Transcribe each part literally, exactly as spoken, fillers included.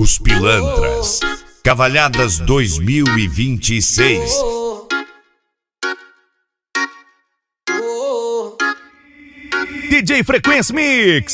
Os Pilantras, Cavalhadas dois mil e vinte e seis. D J Frequência Mix.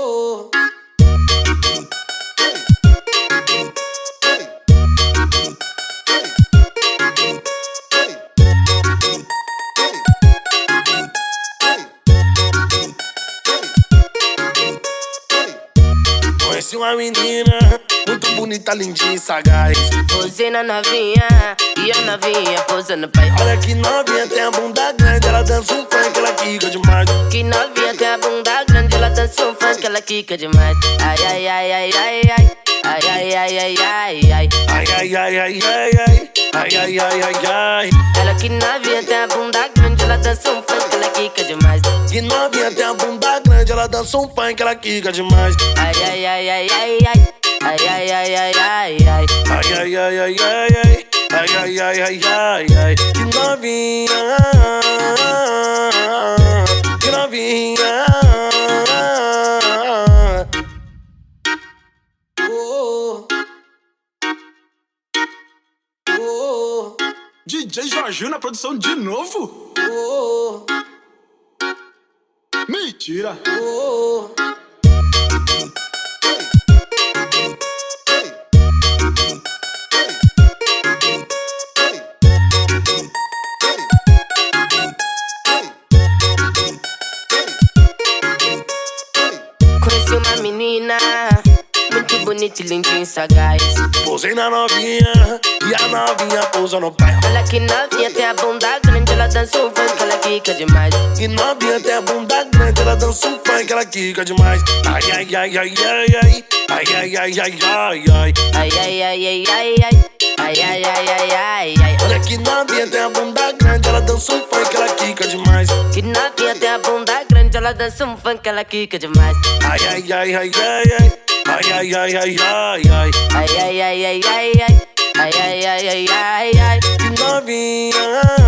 Conheci uma menina muito bonita, lindinha e sagaz. Posei na novinha e a novinha posando pai. Olha que novinha, tem a bunda grande, ela dança um funk, ela quica demais. Que novinha tem a bunda grande, ela dança um funk, ela quica demais. Ai, ai, ai, ai, ai, ai. Ai, ai, ai, ai, ai, ai. Ai, ai, ai, ai, ai, ai. Ai, ai, ai, ai, ai. Ela que novinha tem a bunda grande, ela dança um funk, ela quica demais. Que novinha tem a bunda grande, ela dança um funk, ela quica demais. Ai, ai, ai, ai, ai, ai. Ai, ai, ai, ai, ai, ai. Ai, ai, ai, ai, ai, ai. Ai, ai, ai, ai, ai, ai. Que novinha, que novinha. Oh, oh. D J Jorginho na produção de novo? Oh, Mentira! oh. Conheci uma menina muito bonita e lindinha e sagaz. Posei na novinha e a novinha pousa no pé. Olha que novinha tem a bunda grande, ela dança um funk, ela quica demais. Que novinha tem a bunda grande, ela dança um funk, ela quica demais. Ai, ai, ai, ai, ai, ai. Ai, ai, ai, ai, ai, ai. Ai, ai, ai, ai, ai, ai. Ai, ai, ai, ai, ai, ai. Olha que novinha tem a bunda grande, ela dança um funk, ela quica demais. Que novinha tem a bunda grande, ela dança um funk, ela quica demais. Ai, ai, ai, ai, ai, ai. Ai, ai, ai, ai, ai, ai. Ai, ai, ai, ai, ai, ai. Ai, ai, ai, ai, ai, ai. Que novinha.